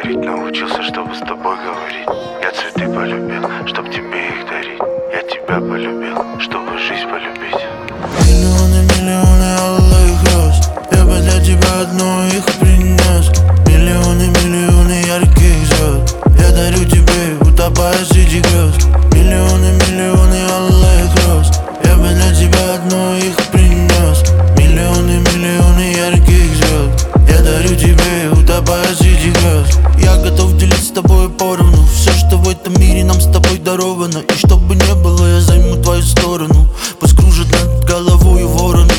любить научился, чтобы с тобой говорить. Я цветы полюбил, чтоб тебе их дарить. Я тебя полюбил, чтобы жизнь полюбить. Миллионы, миллионы алых роз, я бы для тебя одну их принес. Миллионы, миллионы ярких звезд, я дарю тебе, утопая среди грез. Миллионы, миллионы алых роз, я бы для тебя одну их принес. Миллионы, миллионы ярких звезд, я дарю тебе, утопая среди грез. Я готов делить с тобой поровну все, что в этом мире нам с тобой даровано. И что бы не было, я займу твою сторону. Пусть кружат над головой вороны.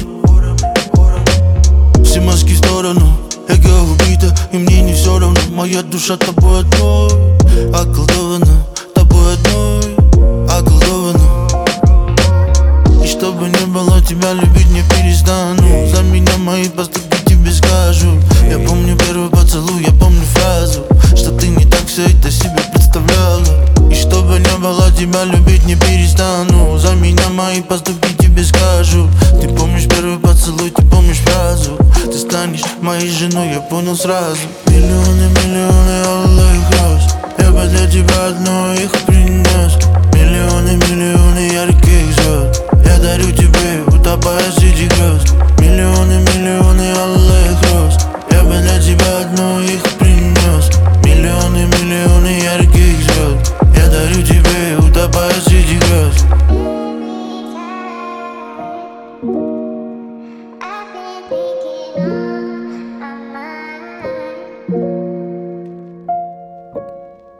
Все маски в сторону, эго убито, и мне не все равно. Моя душа тобой одной околдована, тобой одной околдована. И что бы ни было, тебя любить не перестану. За меня мои поступки тебе скажу. Я помню первый поцелуй, я помню фразу, что ты не так все это себе представляла. И что бы ни было, тебя любить не перестану. За меня мои поступки тебе скажу. Ты помнишь первый поцелуй, ты помнишь фразу, ты станешь моей женой, я понял сразу. Миллионы, миллионы алых роз, я бы для тебя одну их